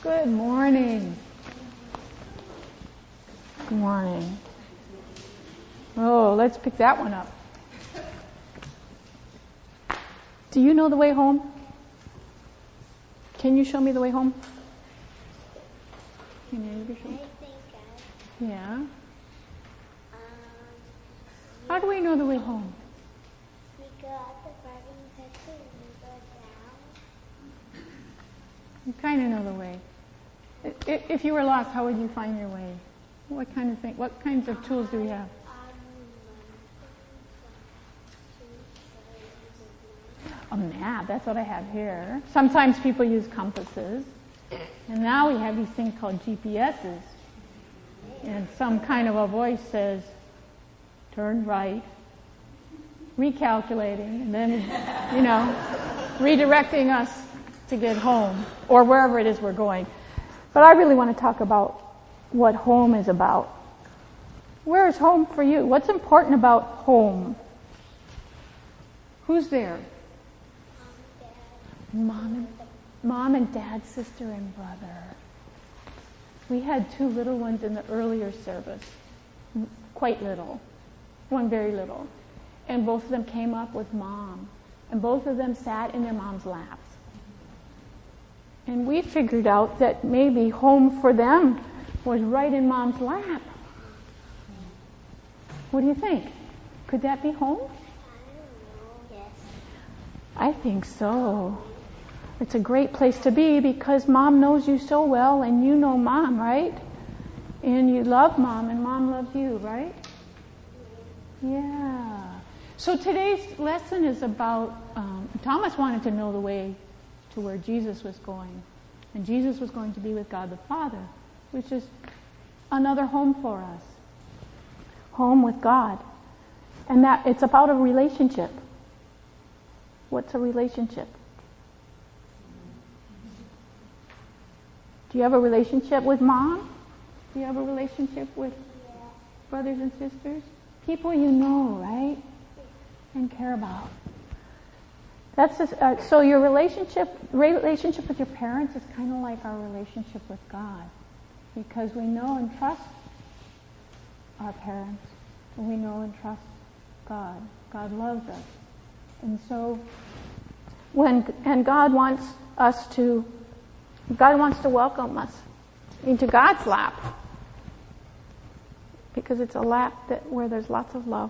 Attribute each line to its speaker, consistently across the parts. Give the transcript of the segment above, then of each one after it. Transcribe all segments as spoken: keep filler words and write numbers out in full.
Speaker 1: Good morning. Good morning. Oh, let's pick that one up. Do you know the way home? Can you show me the way home? Can you show me?
Speaker 2: I think I.
Speaker 1: Yeah.
Speaker 2: Um,
Speaker 1: How do we know the way home?
Speaker 2: we go out the garden picture and we go down.
Speaker 1: You kind of know the way. I- i- If you were lost, how would you find your way? What kind of thing? What kinds of tools do we have? A map. That's what I have here. Sometimes people use compasses, and now we have these things called G P S's. And some kind of a voice says, "Turn right," recalculating, and then, you know, redirecting us to get home or wherever it is we're going. But I really want to talk about what home is about. Where is home for you? What's important about home? Who's there? Mom and, mom and dad, sister and brother. We had two little ones in the earlier service, quite little, one very little. And both of them came up with mom. And both of them sat in their mom's laps. And we figured out that maybe home for them was right in mom's lap. What do you think? Could that be home?
Speaker 2: I don't know. Yes.
Speaker 1: I think so. It's a great place to be because mom knows you so well and you know mom, right? And you love mom and mom loves you, right? Yeah. So today's lesson is about, um, Thomas wanted to know the way to where Jesus was going. And Jesus was going to be with God the Father, which is another home for us. Home with God. And that it's about a relationship. What's a relationship? Do you have a relationship with mom? Do you have a relationship with
Speaker 2: Yeah.
Speaker 1: brothers and sisters? People you know, right? And care about. That's just, uh, so your relationship relationship with your parents is kind of like our relationship with God, because we know and trust our parents, and we know and trust God. God loves us, and so when and God wants us to. God wants to welcome us into God's lap, because it's a lap that where there's lots of love.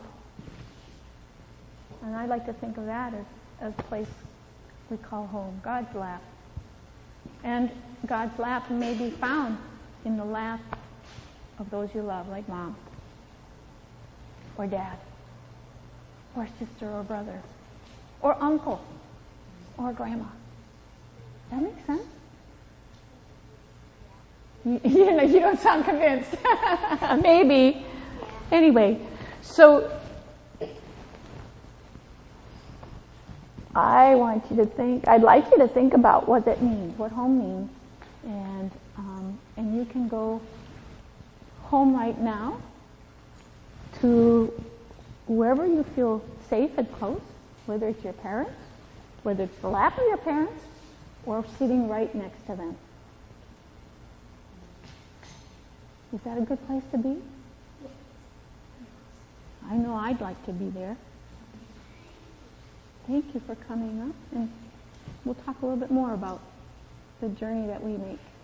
Speaker 1: And I like to think of that as, as a place we call home, God's lap. And God's lap may be found in the lap of those you love, like mom, or dad, or sister or brother, or uncle, or grandma. That makes sense? You, you know, you don't sound convinced. Maybe. Anyway, so I want you to think, I'd like you to think about what that means, what home means. And, um, and you can go home right now to wherever you feel safe and close, whether it's your parents, whether it's the lap of your parents, or sitting right next to them. Is that a good place to be? I know I'd like to be there. Thank you for coming up, and we'll talk a little bit more about the journey that we make.